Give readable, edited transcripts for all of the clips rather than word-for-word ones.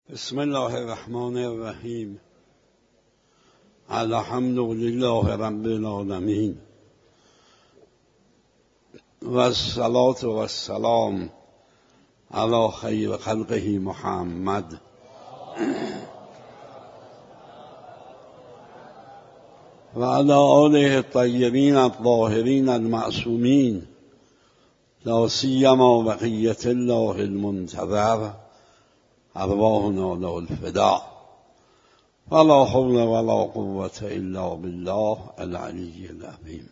بسم الله الرحمن الرحیم. الحمد لله رب العالمین و الصلاة و السلام علی خیر خلقه محمد و علی آله الطیبین الطاهرین المعصومین، لا سیما بقیة الله المنتظر، ارواحنا له الفداء، ولا حول ولا قوة الا بالله العلی العظیم.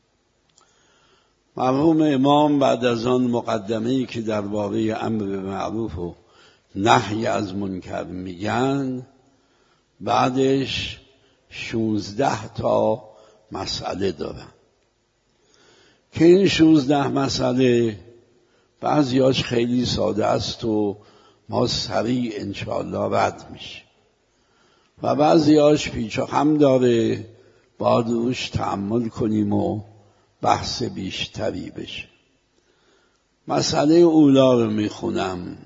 مرحوم امام بعد از آن مقدمه‌ای که درباره امر معروف و نهی از منکر میگن، بعدش 16 تا مسئله دارن که این 16 مسئله بعضیاش خیلی ساده است و ما سریع انشاءالله رد میشه و بعضیاش پیچ و خم داره، باید روش تأمل کنیم و بحث بیشتری بشه. مسئله اولا رو میخونم.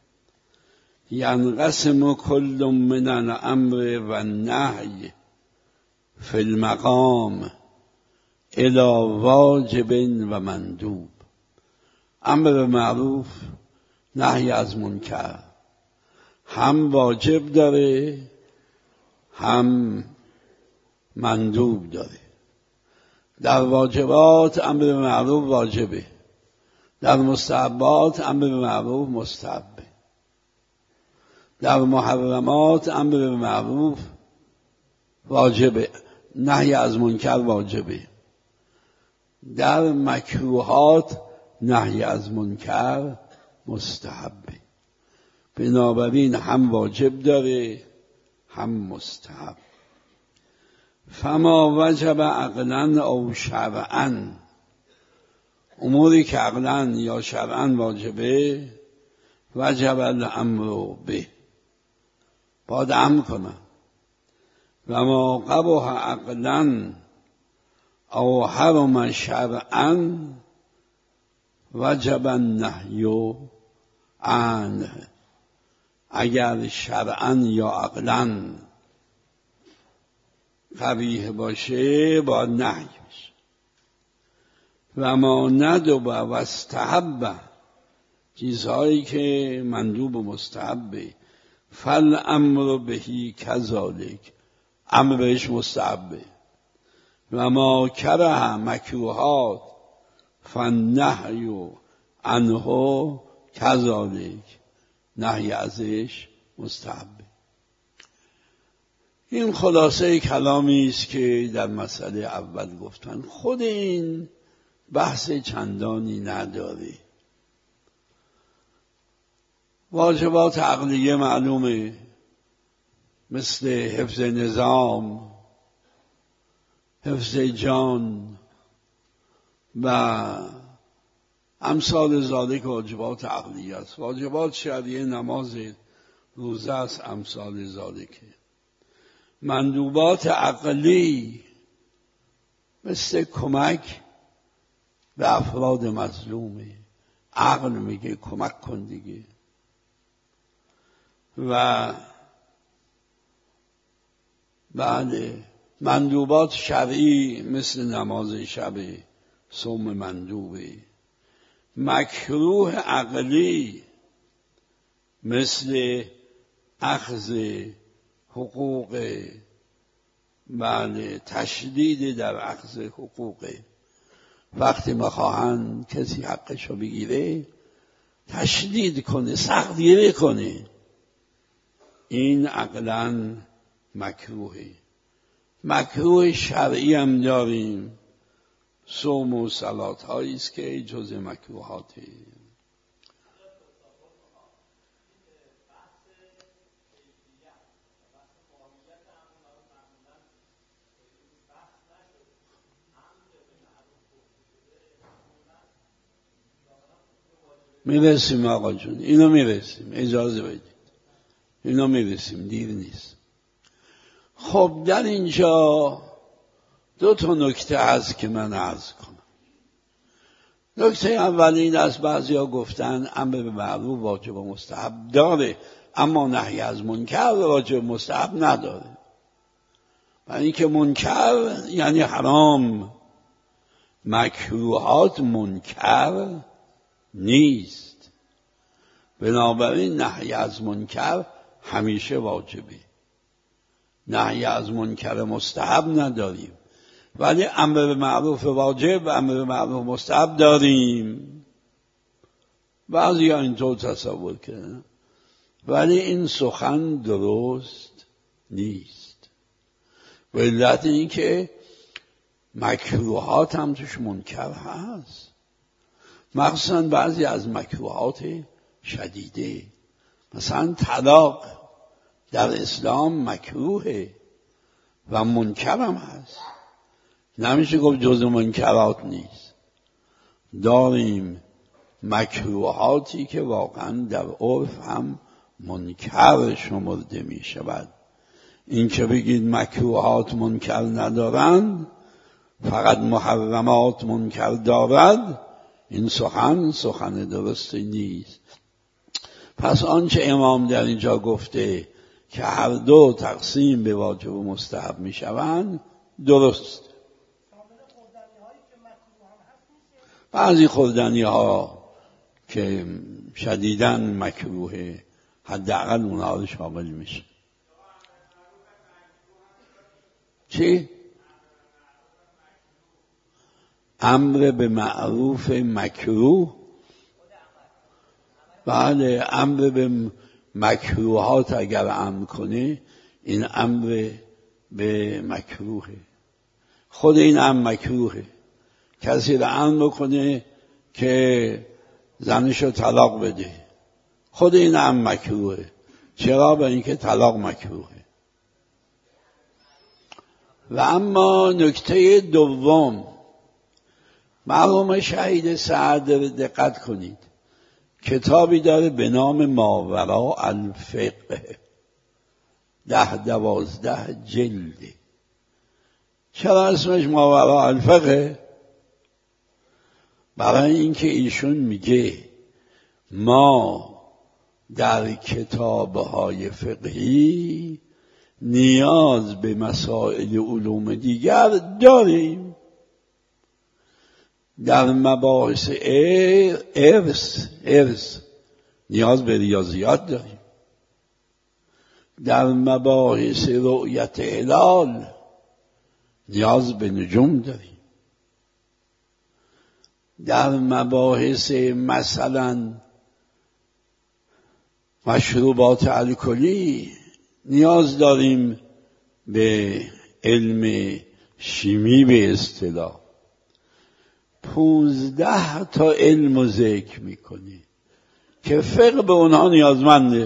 ینقسم کل من الامر و النهی فی المقام الی واجب و مندوب. امر معروف، نهی از منکر هم واجب داره هم مندوب داره. در واجبات امر معروف واجبه، در مستحبات امر معروف مستحبه، در محرمات امر معروف واجبه، نهی از منکر واجبه، در مکروهات نهی از منکر مستحبه. بنابراین هم واجب داره هم مستحب. فما وجب عقلا او شرعا، اموری که عقلا یا شرعا واجبه، وجب الامر به، باید امر کنن. و ما قبح عقلا او حرم شرعا وجب النهی عنه، اگر شرعا یا عقلا قبیح باشه باید نهی بشه. و ما ندب و استحب، چیزهایی که مندوب و مستحبه، فالامر بهی کذالک، امر بهش مستحبه. و ما کره مکروهات فالنهی عنه کذالک، نهی ازش مستحبه. این خلاصه کلامی است که در مسئله اول گفتن. خود این بحث چندانی نداره. واجبات عقلیه معلومه، مثل حفظ نظام، حفظ جان و امثال ذالک واجبات عقلیه است. واجبات شرعیه نماز، روزه است، امثال ذالکه. مندوبات عقلی مثل کمک به افراد مظلومه، عقل میگه کمک کن دیگه. و بله، مندوبات شرعی مثل نماز شب، صوم مندوبه. مکروه عقلی مثل اخذ حقوق، بله، تشدید در اخذ حقوق. وقتی میخواهن کسی حقشو بگیره تشدید کنه، سختگیری کنه، این عقلاً مکروهه. مکروه شرعی هم داریم، صوم و صلات هایی است که جز مکروهاته. میرسیم آقا جون، اینو میرسیم، اجازه بدید، اینو میرسیم، دیر نیست. خب در اینجا 2 تا نکته هست که من عرض کنم. نکته اول این است، بعضیا گفتن امر به معروف واجب و مستحب داره، اما نهی از منکر واجب مستحب نداره. برای اینکه منکر یعنی حرام، مکروهات منکر نیست. بنابراین نهی از منکر همیشه واجبه. نهی از منکر مستحب نداریم، ولی امر به معروف واجب و امر به معروف مستحب داریم. بعضی ها اینطور تصور کردن، ولی این سخن درست نیست. به علت این که مکروهات هم توش منکر هست، مخصوصا بعضی از مکروهات شدیده. مثلا طلاق در اسلام مکروهه و منکر هم هست، نمیشه گفت جز منکرات نیست. داریم مکروهاتی که واقعا در عرف هم منکر شمرده می شود. این که بگید مکروهات منکر ندارند، فقط محرمات منکر دارد، این سخن درستی نیست. پس آنچه امام در اینجا گفته که هر دو تقسیم به واجب و مستحب می شوند درست. بعضی خوردنی ها که شدیداً مکروهه، حداقل اونها رو شامل میشه. چی؟ امر به معروف مکروه؟ بله، امر به مکروهات اگر امر کنه این امر به مکروهه. خود این امر مکروهه. کسی را امر کنه که زنشو طلاق بده، خود این امر مکروهه. چرا؟ به اینکه طلاق مکروهه. و اما نکته دوم، مرحوم شهید سعد دقت کنید، کتابی داره به نام ماوراء الفقه، 10-12 جلده. چرا اسمش ماوراء الفقه؟ برای اینکه ایشون میگه ما در کتابهای فقهی نیاز به مسائل علوم دیگر داریم. در مباحث ارث نیاز به ریاضیات داریم. در مباحث رؤیت هلال نیاز به نجوم داریم. در مباحث مثلا مشروبات الکلی نیاز داریم به علم شیمی به اصطلاح. 15 تا علم و ذکر میکنه که فقه به اونها نیازمنده.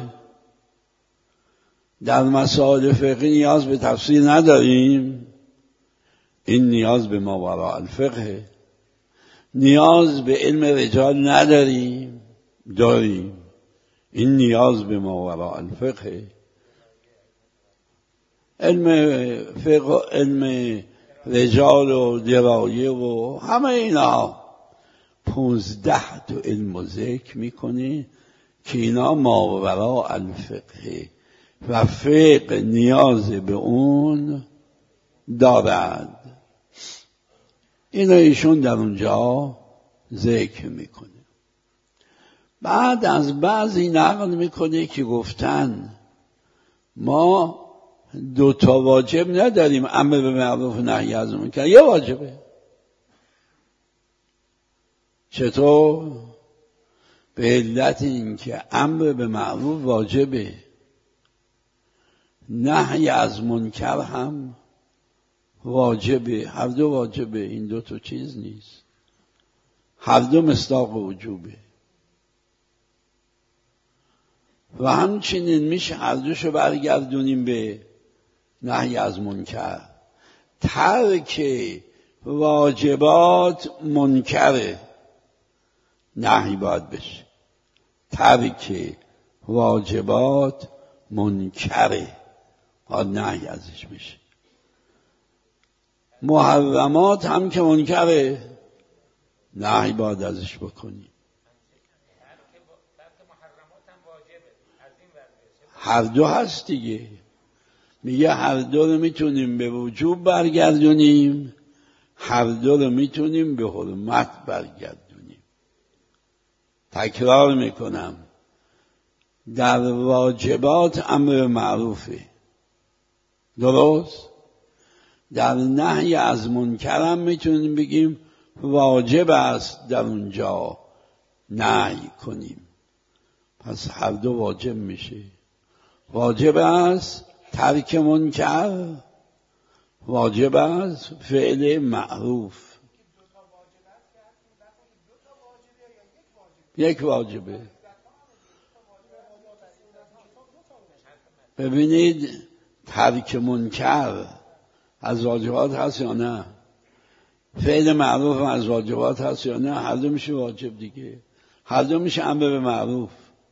در مسائل فقهی نیاز به تفسیر نداریم، این نیاز به ماوراء الفقه. نیاز به علم رجال نداریم، داریم، این نیاز به ماوراء الفقه. علم فقه، علم رجال و درایه و همه اینا 15 تا علم و ذکر میکنه که اینا ماوراء الفقه و فقه نیاز به اون دارد. اینا ایشون در اونجا ذکر میکنه. بعد از بعضی نقل میکنه که گفتن ما 2 تا واجب نداریم، امر به معروف و نهی از منکر، یه واجبه. چطور؟ به علت اینکه امر به معروف واجبه، نهی از منکر هم واجبه، هر دو واجبه. این 2 تا چیز نیست، هر دو مصداق وجوبه. و همچنین میشه هر دوشو برگردونیم به نهی از منکر. ترک واجبات منکره، نهی باید بشه. ترک واجبات منکره، باید نهی ازش بشه. محرمات هم که منکره، نهی باید ازش بکنی. هر دو هست دیگه. میگه هر دو رو میتونیم به وجوب برگردونیم، هر دو رو میتونیم به حرمت برگردونیم. تکرار میکنم، در واجبات امر معروفه، درست؟ در نهی از منکرم میتونیم بگیم واجب است در اونجا نهی کنیم. پس هر دو واجب میشه. واجب است ترک منکر، واجب است فعل معروف. یک واجبه. ببینید ترک منکر از واجبات هست یا نه؟ فعل معروف از واجبات هست یا نه؟ هر دو میشه واجب دیگه، هر دو میشه امر به معروف.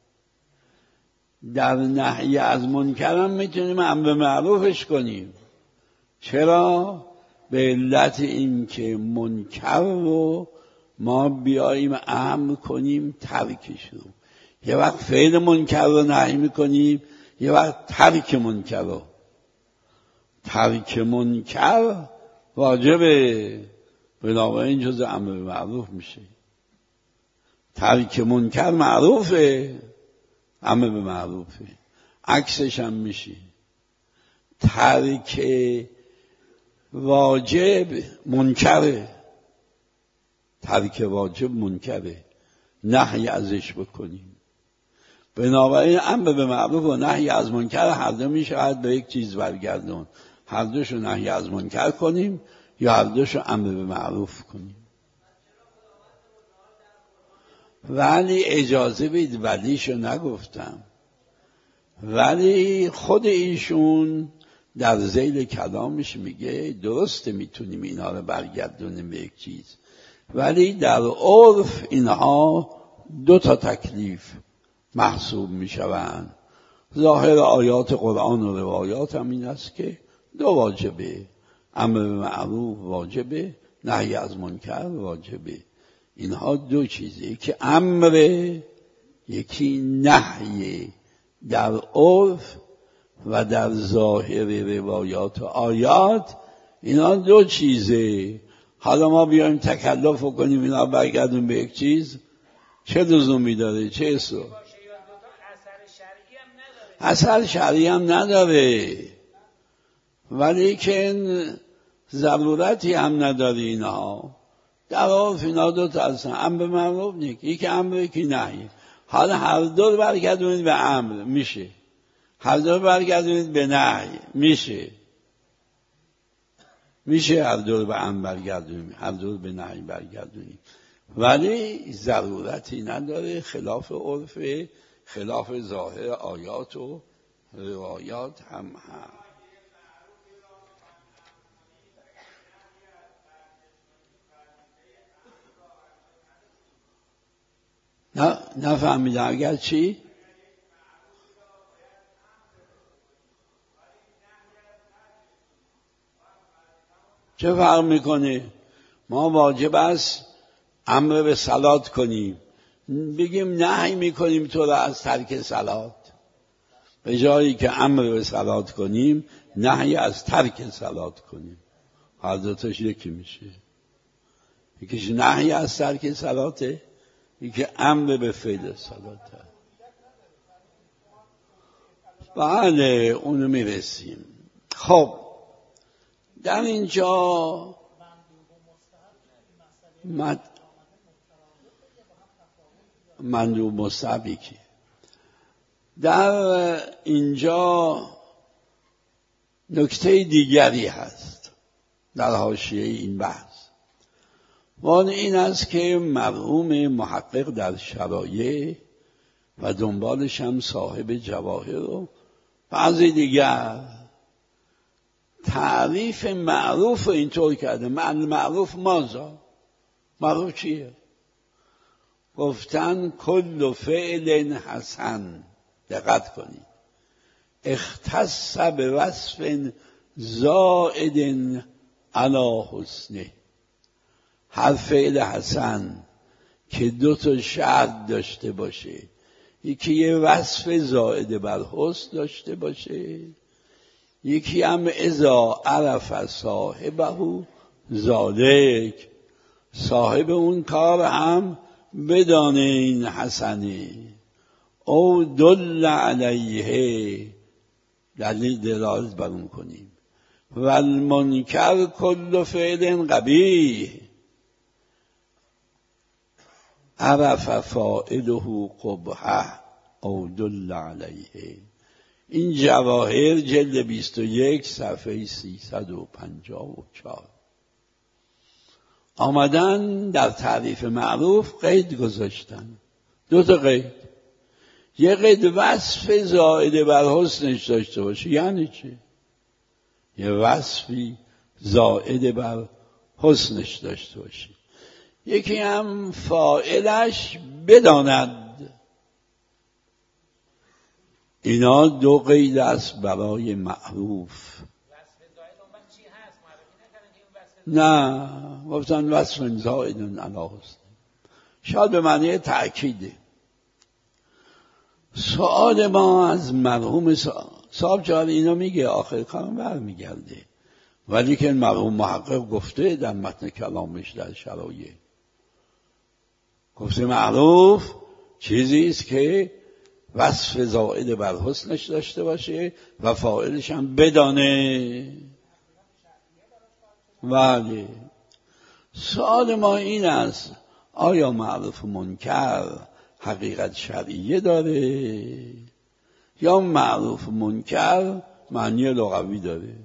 در نهی از منکرم میتونیم امر معروفش کنیم. چرا؟ به علت این که منکر رو ما بیاییم امر کنیم ترکش رو. یه وقت فعل منکر رو نهی میکنیم، یه وقت ترک منکر رو. ترک منکر واجبه، بنابراین جز امر معروف میشه. ترک منکر معروفه، امر به معروفه. عکسش هم میشه. ترک واجب منکره، ترک واجب منکره، نهی ازش بکنیم. بنابراین امر به معروف و نهی از منکر هر دو میشه به یک چیز برگردون. هر دوشو نهی از منکر کنیم یا هر دوشو امر به معروف کنیم. ولی اجازه بید، ولیشو نگفتم، ولی خود ایشون در ذیل کلامش میگه درسته میتونیم اینا رو برگردونیم به یک چیز، ولی در عرف اینها دو تا تکلیف محسوب میشوند. ظاهر آیات قرآن و روایات هم این است که دو واجبه، امر به معروف واجبه، نهی از منکر واجبه. اینها دو چیزه، یکی امره یکی نهیه. در عرف و در ظاهر روایات و آیات اینا دو چیزه. حالا ما بیایم تکلف کنیم اینا برگردیم به یک چیز، چه لزومی داره؟ چه اصلا اثر شرعی هم نداره، ولی که ضرورتی هم نداره. اینها در عرف اینا دو تا هستن، امر معروف یکی امر یکی نهی. حالا هر دو برگردونید به امر میشه، هر دو برگردونید به نهی میشه هر دو به امر برگردونیم، هر دو به نهی برگردونیم، ولی ضرورتی نداره. خلاف عرف، خلاف ظاهر آیات و روایات هم نفهمیدم. اگر چی؟ چه فرق میکنه؟ ما واجب است امر به صلات کنیم، بگیم نهی میکنیم تو را از ترک صلات، به جایی که امر به صلات کنیم نهی از ترک صلات کنیم. هر دو تاش یکی میشه، یکیش نهی از ترک صلاته، یکی امر به فعل صلاته. بله اونو میرسیم. خب در اینجا مندوب مستحبی که در اینجا نکته دیگری هست در حاشیه این بحث، و این است که مرحوم محقق در شرایع و دنبالش هم صاحب جواهر و بعضی دیگر تعریف معروف اینطور کرده. معروف مازا؟ معروف چیه؟ گفتن کل فعل حسن، دقت کنید، اختص به وصف زائد علی حسنه. هر فعل حسن که دو تا شرط داشته باشه، یکی یه وصف زائد بر حسن داشته باشه، یکی هم اذا عرف صاحبه ذالک، صاحب اون کار هم بدانه این حسنه، او دل علیه، دلیل دلالت بر اون کنیم، و المنکر کل فعل قبیح عرف فاعله قبحه او دل علیه. این جواهر جلد 21 صفحه 354 آمدن در تعریف معروف قید گذاشتن، 2 تا قید. یه قید وصف زائد بر حسنش داشته باشه، یعنی چه؟ یه وصفی زائد بر حسنش داشته باشه، یکی هم فاعلش بداند. اینا 2 قید است برای معروف. نه گفتن وصف زائد علی حسن، شاید به معنی تأکیده. سؤال ما از مرحوم صاحب جان اینا میگه آخر کارم برمیگرده، ولی که مرحوم محقق گفته در متن کلامش در شرایع، گفته معروف چیزی است که وصف زائد بر حسنش داشته باشه و فاعلش هم بدانه. ولی سؤال ما این است آیا معروف منکر حقیقت شرعیه داره یا معروف منکر معنی لغوی داره؟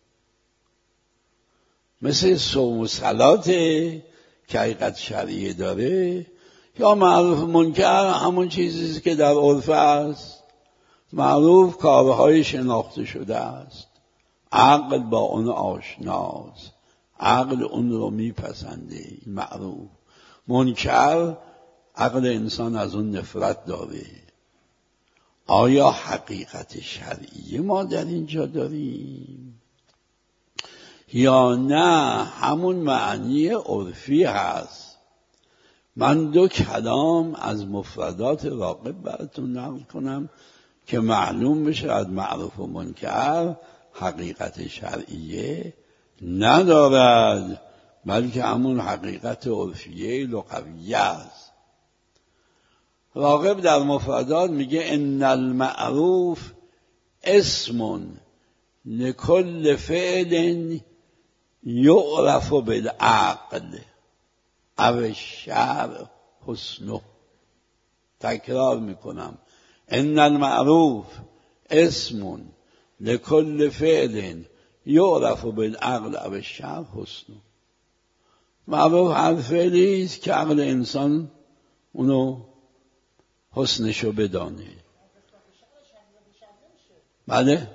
مثل صوم و صلات که حقیقت شرعیه داره، یا معروف منکر همون چیزی که در عرف است؟ معروف کارهای شناخته شده است، عقل با اون آشناست، عقل اون رو میپسنده، معروف. منکر عقل انسان از اون نفرت داره. آیا حقیقت شرعی ما در اینجا داریم یا نه همون معنی عرفی هست؟ من 2 کلام از مفردات راغب براتون نقل کنم که معلوم بشه از معروف و منکر حقیقت شرعیه ندارد، بلکه همون حقیقت عرفیه لغویه است. راغب در مفردات میگه ان المعروف اسم لكل فعل یعرف بالعقل او الشرع حسنه. تکرار میکنم، ان المعروف اسم لكل فعل یعرف بالعقل او الشرع حسنه. معروف هر فعلی است که عقل انسان اونو حسنشو بدانه. بله؟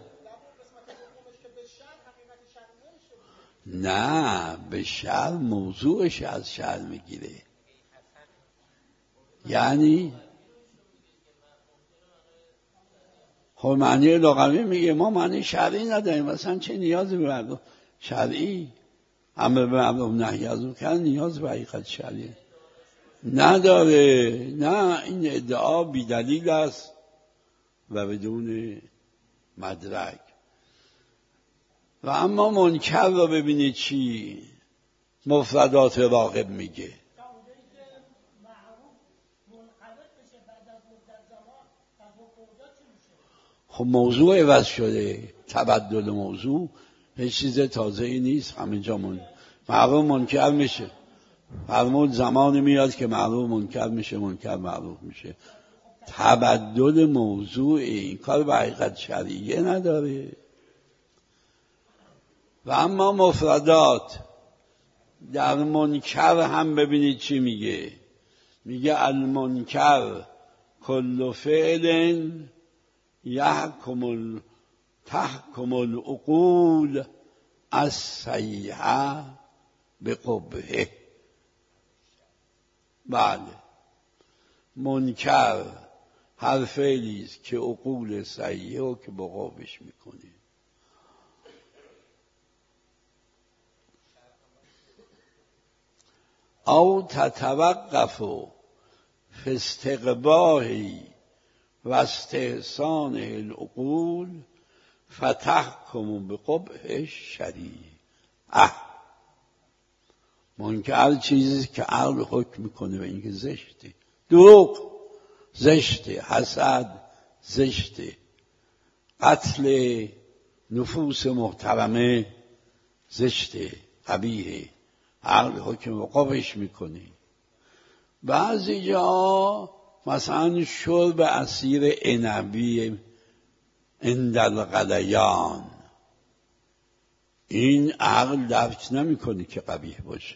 نه، به شرع موضوعش از شرع میگیره. یعنی خب معنی لغوی میگه، ما معنی شرعی نداریم. مثلا چه نیازی به مردم شرعی؟ امر به معروف نهی از منکر نیاز به حقیقت شرعی نداره. نه، این ادعا بی دلیل است و بدون مدرک. و اما منکر رو ببینید چی مفردات راغب میگه. خب موضوع عوض شده، تبدل موضوع هیچ چیز تازه‌ای نیست، همه جا معروف منکر میشه. فرمود زمانی میاد که معروف منکر میشه، منکر معروف میشه. تبدل موضوع این کار به حقیقت شرعیه نداره. و اما مفردات در منکر هم ببینید چی میگه. میگه المنکر کل فعل تحکم العقول الصحیحه بقبحه. بله، منکر هر فعلی است که عقول صحیحه رو که بقابش میکنه. او تتوقف فی استقباحی و استحسان العقول فتحکم بقبح شریع. منکر چیزی که عقل حکم میکنه به اینکه زشته، دروغ زشته، حسد زشته، قتل نفوس محترمه زشته، قبیحه، عقل حکم به قبحش میکنه. بعضی جا مثلا شرب عصیر عنبی عند الغلیان، این عقل درک نمیکنه که قبیح باشه.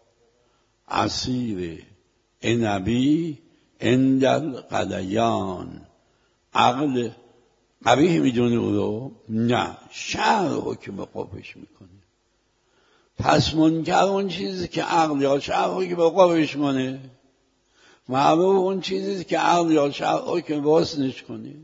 عصیر عنبی عند الغلیان، عقل قبیح میدونه او رو؟ نه، شرع حکم به قبحش میکنه. پس منکر اون چیزی که عقل یا شرع حکم به قبحش کنه، معروف اون چیزی که عقل یا شرع حکم به حسنش کنه.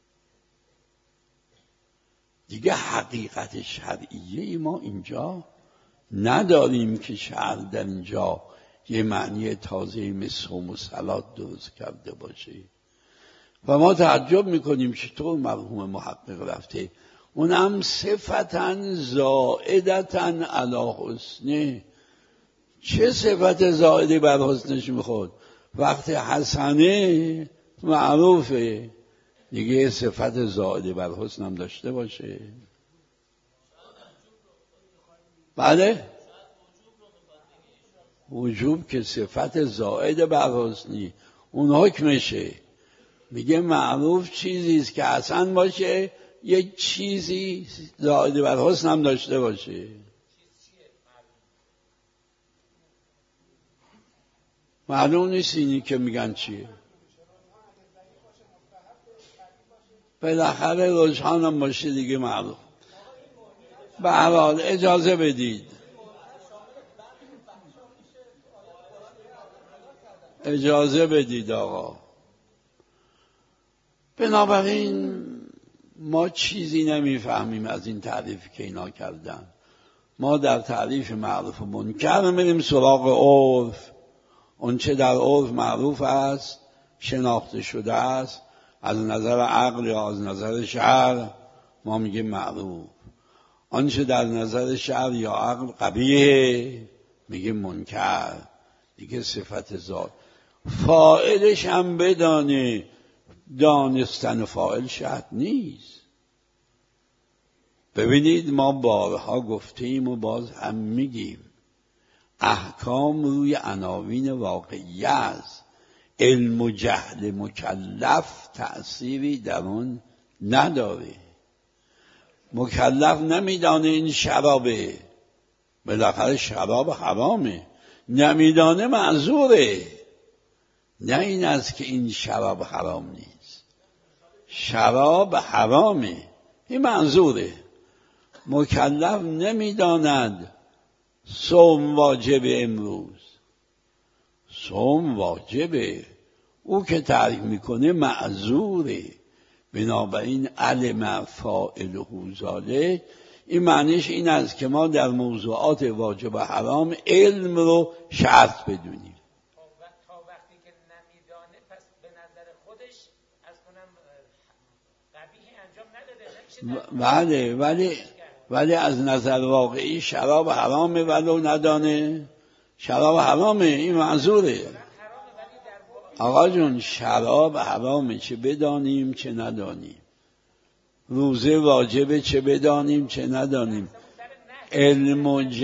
دیگه حقیقت شرعیه ما اینجا نداریم که شرع در اینجا یه معنی تازه مثل صوم و صلات درست کرده باشه. و ما تعجب میکنیم چطور مرحوم محقق رفته اونم صفتن زائدتن علی حسنه. چه صفت زائده بر حسنش میخواد؟ وقتی حسنه معروفه، دیگه صفت زائده بر حسن هم داشته باشه. بله، وجوب که صفت زائده بر حسنی اون حکمشه. میگه معروف چیزیست که حسن باشه، یک چیزی زائده بر حسن هم داشته باشه. معلوم نیست اینی که میگن چیه. بالاخره رجحان هم باشه دیگه معروف. به هر حال اجازه بدید، اجازه بدید آقا. بنابراین ما چیزی نمیفهمیم از این تعریفی که اینا کردن. ما در تعریف معروف و منکر میریم سراغ عرف. اون چه در عرف معروف است، شناخته شده است، از نظر عقل یا از نظر شرع ما میگیم معروف. آنچه در نظر شرع یا عقل قبیحه میگیم منکر. دیگه صفت ذات فاعلش هم بدانه، دانستن فاعل شرط نیست. ببینید ما بارها گفتیم و باز هم میگیم، احکام روی عناوین واقعی است. علم و جهل مکلف تأثیری در اون نداره. مکلف نمیدانه این شرابه، بالاخره شراب حرامه، نمیدانه معذوره. نه این است که این شراب حرام نیست، شراب حرامه، این معذوره. مکلف نمیداند صوم واجب امروز، صوم واجبه، او که ترک میکنه معذوره. بنابراین علم فاعله ذالک، این معنیش این است که ما در موضوعات واجب و حرام علم رو شرط بدونیم. تا وقتی که نمیدانه پس به نظر خودش از کنم قبیح انجام نداده. ولی از نظر واقعی شراب حرامه ولو ندانه شراب حرامه، این معذوره. آقا جون شراب حرامه، چه بدانیم چه ندانیم. روزه واجبه، چه بدانیم چه ندانیم. علم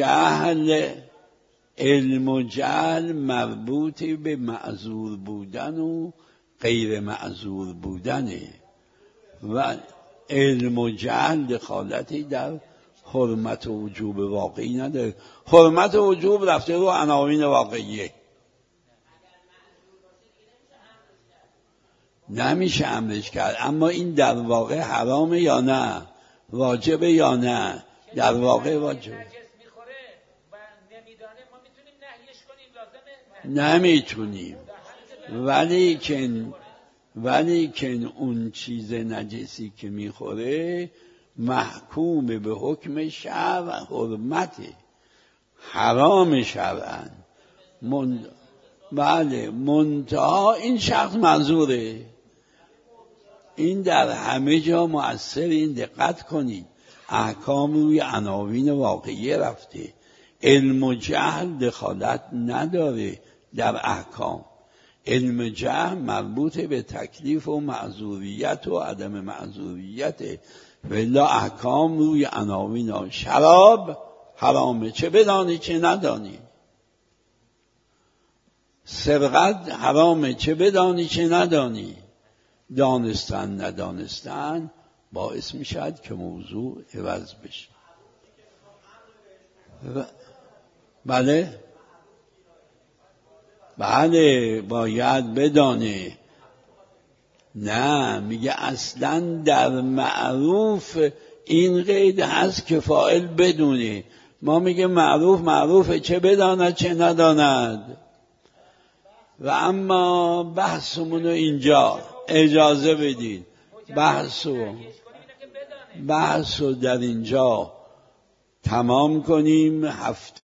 و جهل مربوطی به معذور بودن و غیر معذور بودنه، و علم و جهل دخالتی در حرمت و وجوب واقعی نداره. حرمت و وجوب رفته رو عناوین واقعیه، نمیشه امرش کرد. اما این در واقع حرامه یا نه، واجبه یا نه؟ در واقع واجبه. نمیتونیم، ولیکن اون چیز نجسی که میخوره محکوم به حکم شرع حرمته، حرام شرعن. بله، منتها این شخص معذوره. این در همه جا مؤثر. این دقت کنید، احکام روی عناوین واقعی رفته. علم و جهل دخالت نداره در احکام. علم جهل مربوط به تکلیف و معذوریت و عدم معذوریت. ولا احکام روی عناوین ها. شراب حرامه چه بدانی چه ندانی، سرقت حرامه چه بدانی چه ندانی. دانستن ندانستن باعث می شود که موضوع عوض بشه. بله باید بدانه. نه میگه اصلا در معروف این قید هست که فاعل بدونه. ما میگه معروفه چه بداند چه نداند. و اما بحثمونو اینجا اجازه بدید بحثو در اینجا تمام کنیم. هفته